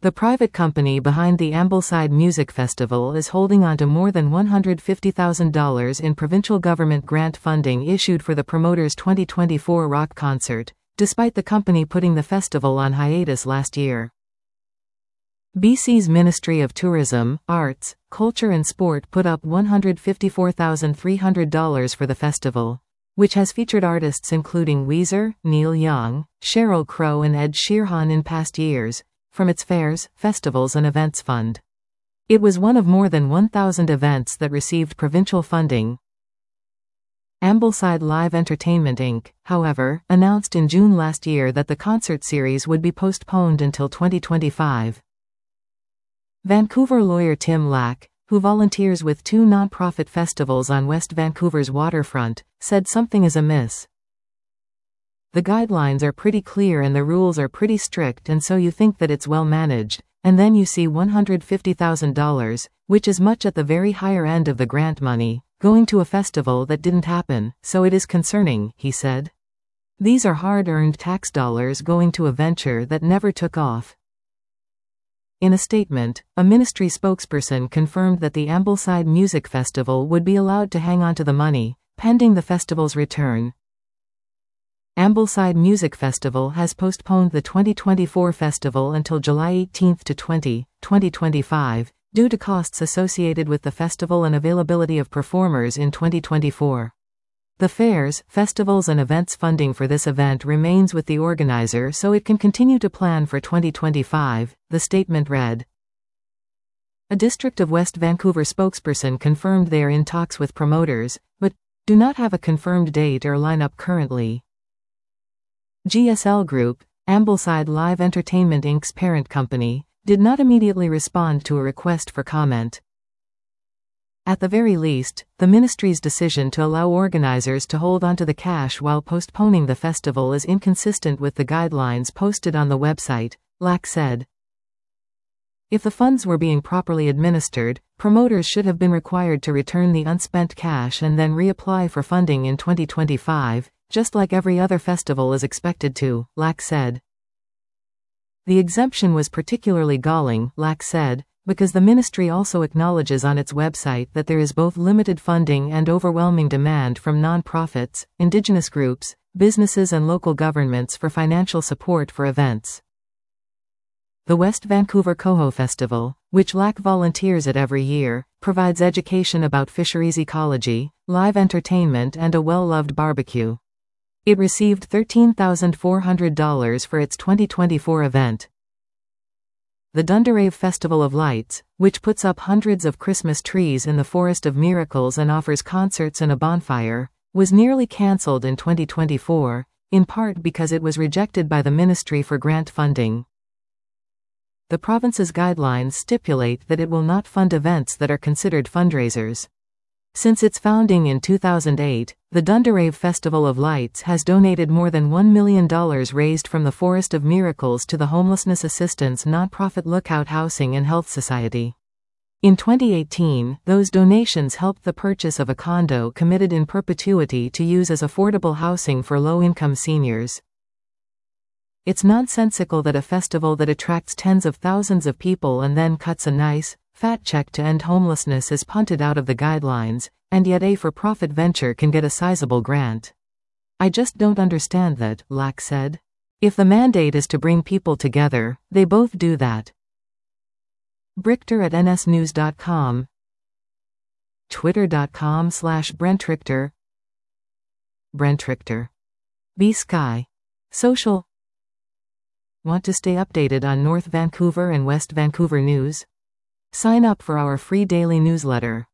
The private company behind the Ambleside Music Festival is holding on to more than $150,000 in provincial government grant funding issued for the promoter's 2024 rock concert, despite the company putting the festival on hiatus last year. BC's Ministry of Tourism, Arts, Culture and Sport put up $154,300 for the festival, which has featured artists including Weezer, Neil Young, Sheryl Crow and Ed Sheeran in past years, from its Fairs, Festivals and Events Fund. It was one of more than 1,000 events that received provincial funding. Ambleside Live Entertainment Inc., however, announced in June last year that the concert series would be postponed until 2025. Vancouver lawyer Tim Lack, who volunteers with two non-profit festivals on West Vancouver's waterfront, said something is amiss. The guidelines are pretty clear and the rules are pretty strict, and so you think that it's well managed, and then you see $150,000, which is much at the very higher end of the grant money, going to a festival that didn't happen, so it is concerning, he said. These are hard-earned tax dollars going to a venture that never took off. In a statement, a ministry spokesperson confirmed that the Ambleside Music Festival would be allowed to hang on to the money, pending the festival's return. Ambleside Music Festival has postponed the 2024 festival until July 18 to 20, 2025, due to costs associated with the festival and availability of performers in 2024. The Fairs, Festivals and Events funding for this event remains with the organizer so it can continue to plan for 2025, the statement read. A District of West Vancouver spokesperson confirmed they are in talks with promoters, but do not have a confirmed date or lineup currently. GSL Group, Ambleside Live Entertainment Inc.'s parent company, did not immediately respond to a request for comment. At the very least, the ministry's decision to allow organizers to hold onto the cash while postponing the festival is inconsistent with the guidelines posted on the website, Lack said. If the funds were being properly administered, promoters should have been required to return the unspent cash and then reapply for funding in 2025, just like every other festival is expected to, Lack said. The exemption was particularly galling, Lack said, because the ministry also acknowledges on its website that there is both limited funding and overwhelming demand from non-profits, Indigenous groups, businesses and local governments for financial support for events. The West Vancouver Coho Festival, which Lack volunteers at every year, provides education about fisheries ecology, live entertainment and a well-loved barbecue. It received $13,400 for its 2024 event. The Dunderave Festival of Lights, which puts up hundreds of Christmas trees in the Forest of Miracles and offers concerts and a bonfire, was nearly cancelled in 2024, in part because it was rejected by the Ministry for grant funding. The province's guidelines stipulate that it will not fund events that are considered fundraisers. Since its founding in 2008, the Dunderave Festival of Lights has donated more than $1 million raised from the Forest of Miracles to the homelessness assistance nonprofit Lookout Housing and Health Society. In 2018, those donations helped the purchase of a condo committed in perpetuity to use as affordable housing for low-income seniors. It's nonsensical that a festival that attracts tens of thousands of people and then cuts a nice, fat check to end homelessness is punted out of the guidelines, and yet a for-profit venture can get a sizable grant. I just don't understand that, Lack said. If the mandate is to bring people together, they both do that. Brichter at nsnews.com, twitter.com/BrentRichter, Brent Richter. B-Sky. Social. Want to stay updated on North Vancouver and West Vancouver news? Sign up for our free daily newsletter.